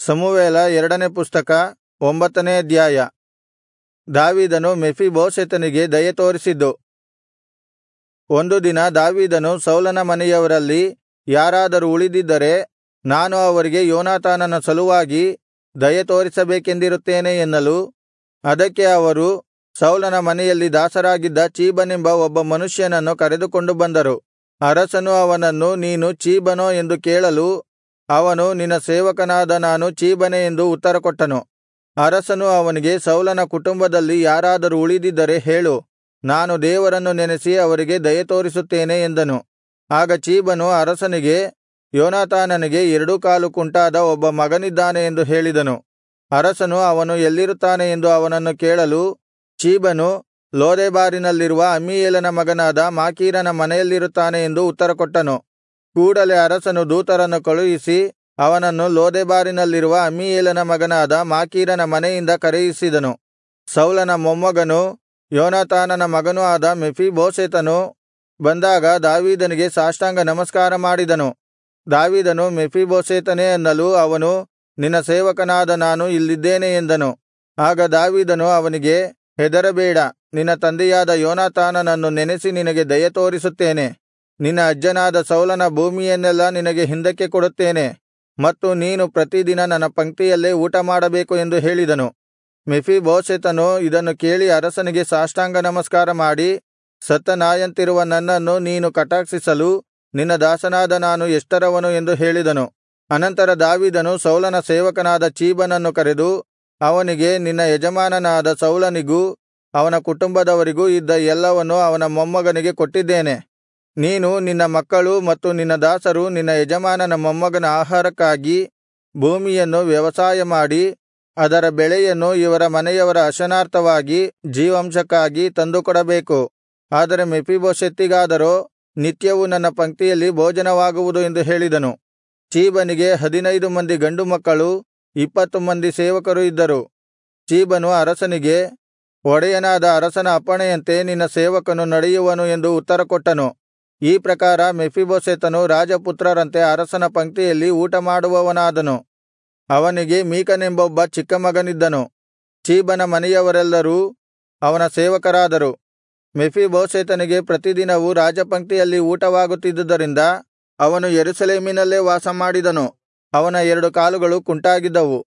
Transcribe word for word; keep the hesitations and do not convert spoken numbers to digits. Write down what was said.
ಸಮುವೇಲ ಎರಡನೇ ಪುಸ್ತಕ ಒಂಬತ್ತನೇ ಅಧ್ಯಾಯ. ದಾವೀದನು ಮೆಫೀಬೋಶೆತನಿಗೆ ದಯೆ ತೋರಿಸಿದ್ದು. ಒಂದು ದಿನ ದಾವೀದನು ಸೌಲನ ಮನೆಯವರಲ್ಲಿ ಯಾರಾದರೂ ಉಳಿದಿದ್ದರೆ ನಾನು ಅವರಿಗೆ ಯೋನಾತಾನನ ಸಲುವಾಗಿ ದಯೆ ತೋರಿಸಬೇಕೆಂದಿರುತ್ತೇನೆ ಎನ್ನಲು, ಅದಕ್ಕೆ ಅವರು ಸೌಲನ ಮನೆಯಲ್ಲಿ ದಾಸರಾಗಿದ್ದ ಚೀಬನೆಂಬ ಒಬ್ಬ ಮನುಷ್ಯನನ್ನು ಕರೆದುಕೊಂಡು ಬಂದರು. ಅರಸನು ಅವನನ್ನು, ನೀನು ಚೀಬನೋ ಎಂದು ಕೇಳಲು, ಅವನು, ನಿನ್ನ ಸೇವಕನಾದ ನಾನು ಚೀಬನೆ ಎಂದು ಉತ್ತರಕೊಟ್ಟನು. ಅರಸನು ಅವನಿಗೆ, ಸೌಲನ ಕುಟುಂಬದಲ್ಲಿ ಯಾರಾದರೂ ಉಳಿದಿದ್ದರೆ ಹೇಳು, ನಾನು ದೇವರನ್ನು ನೆನಸಿ ಅವರಿಗೆ ದಯೆತೋರಿಸುತ್ತೇನೆ ಎಂದನು. ಆಗ ಚೀಬನು ಅರಸನಿಗೆ, ಯೋನಾತಾನನಿಗೆ ಎರಡೂ ಕಾಲು ಕುಂಟಾದ ಒಬ್ಬ ಮಗನಿದ್ದಾನೆ ಎಂದು ಹೇಳಿದನು. ಅರಸನು ಅವನು ಎಲ್ಲಿರುತ್ತಾನೆ ಎಂದು ಅವನನ್ನು ಕೇಳಲು, ಚೀಬನು ಲೋದೆಬಾರಿನಲ್ಲಿರುವ ಅಮ್ಮೀಯೇಲನ ಮಗನಾದ ಮಾಕೀರನ ಮನೆಯಲ್ಲಿರುತ್ತಾನೆ ಎಂದು ಉತ್ತರಕೊಟ್ಟನು. ಕೂಡಲೆ ಅರಸನು ದೂತರನ್ನು ಕಳುಹಿಸಿ ಅವನನ್ನು ಲೋದೆಬಾರಿನಲ್ಲಿರುವ ಅಮ್ಮೀಯೇಲನ ಮಗನಾದ ಮಾಕೀರನ ಮನೆಯಿಂದ ಕರೆಯಿಸಿದನು. ಸೌಲನ ಮೊಮ್ಮಗನೂ ಯೋನಾತಾನನ ಮಗನೂ ಆದ ಮೆಫೀಬೋಶೆತನು ಬಂದಾಗ ದಾವೀದನಿಗೆ ಸಾಷ್ಟಾಂಗ ನಮಸ್ಕಾರ ಮಾಡಿದನು. ದಾವೀದನು, ಮೆಫೀಬೋಶೆತನೇ ಅನ್ನಲು ಅವನು, ನಿನ್ನ ಸೇವಕನಾದ ನಾನು ಇಲ್ಲಿದ್ದೇನೆ ಎಂದನು. ಆಗ ದಾವೀದನು ಅವನಿಗೆ, ಹೆದರಬೇಡ, ನಿನ್ನ ತಂದೆಯಾದ ಯೋನಾತಾನನನ್ನು ನೆನಸಿ ನಿನಗೆ ದಯೆ ತೋರಿಸುತ್ತೇನೆ. ನಿನ್ನ ಅಜ್ಜನಾದ ಸೌಲನ ಭೂಮಿಯನ್ನೆಲ್ಲಾ ನಿನಗೆ ಹಿಂದಕ್ಕೆ ಕೊಡುತ್ತೇನೆ, ಮತ್ತು ನೀನು ಪ್ರತಿದಿನ ನನ್ನ ಪಂಕ್ತಿಯಲ್ಲೇ ಊಟಮಾಡಬೇಕು ಎಂದು ಹೇಳಿದನು. ಮೆಫೀಬೋಶೆತನು ಇದನ್ನು ಕೇಳಿ ಅರಸನಿಗೆ ಸಾಷ್ಟಾಂಗ ನಮಸ್ಕಾರ ಮಾಡಿ, ಸತ್ತ ನಾಯಿಯಂತಿರುವ ನನ್ನನ್ನು ನೀನು ಕಟಾಕ್ಷಿಸಲು ನಿನ್ನ ದಾಸನಾದ ನಾನು ಎಷ್ಟರವನು ಎಂದು ಹೇಳಿದನು. ಅನಂತರ ದಾವೀದನು ಸೌಲನ ಸೇವಕನಾದ ಚೀಬನನ್ನು ಕರೆದು ಅವನಿಗೆ, ನಿನ್ನ ಯಜಮಾನನಾದ ಸೌಲನಿಗೂ ಅವನ ಕುಟುಂಬದವರಿಗೂ ಇದ್ದ ಎಲ್ಲವನ್ನೂ ಅವನ ಮೊಮ್ಮಗನಿಗೆ ಕೊಟ್ಟಿದ್ದೇನೆ. ನೀನು, ನಿನ್ನ ಮಕ್ಕಳು ಮತ್ತು ನಿನ್ನ ದಾಸರು ನಿನ್ನ ಯಜಮಾನನ ಮೊಮ್ಮಗನ ಆಹಾರಕ್ಕಾಗಿ ಭೂಮಿಯನ್ನು ವ್ಯವಸಾಯ ಮಾಡಿ ಅದರ ಬೆಳೆಯನ್ನು ಇವರ ಮನೆಯವರ ಅಶನಾರ್ಥವಾಗಿ ಜೀವಾಂಶಕ್ಕಾಗಿ ತಂದುಕೊಡಬೇಕು. ಆದರೆ ಮೆಫೀಬೋಶೆತಿಗಾದರೋ ನಿತ್ಯವೂ ನನ್ನ ಪಂಕ್ತಿಯಲ್ಲಿ ಭೋಜನವಾಗುವುದು ಎಂದು ಹೇಳಿದನು. ಚೀಬನಿಗೆ ಹದಿನೈದು ಮಂದಿ ಗಂಡು ಮಕ್ಕಳು, ಇಪ್ಪತ್ತು ಮಂದಿ ಸೇವಕರು ಇದ್ದರು. ಚೀಬನು ಅರಸನಿಗೆ, ಒಡೆಯನಾದ ಅರಸನ ಅಪ್ಪಣೆಯಂತೆ ನಿನ್ನ ಸೇವಕನು ನಡೆಯುವನು ಎಂದು ಉತ್ತರಕೊಟ್ಟನು. ಈ ಪ್ರಕಾರ ಮೆಫೀಬೋಶೆತನು ರಾಜಪುತ್ರರಂತೆ ಅರಸನ ಪಂಕ್ತಿಯಲ್ಲಿ ಊಟಮಾಡುವವನಾದನು. ಅವನಿಗೆ ಮೀಕನೆಂಬೊಬ್ಬ ಚಿಕ್ಕ ಮಗನಿದ್ದನು. ಚೀಬನ ಮನೆಯವರೆಲ್ಲರೂ ಅವನ ಸೇವಕರಾದರು. ಮೆಫೀಬೋಶೆತನಿಗೆ ಪ್ರತಿದಿನವೂ ರಾಜಪಂಕ್ತಿಯಲ್ಲಿ ಊಟವಾಗುತ್ತಿದ್ದುದರಿಂದ ಅವನು ಯೆರೂಸಲೇಮಿನಲ್ಲೇ ವಾಸಮಾಡಿದನು. ಅವನ ಎರಡು ಕಾಲುಗಳು ಕುಂಟಾಗಿದ್ದವು.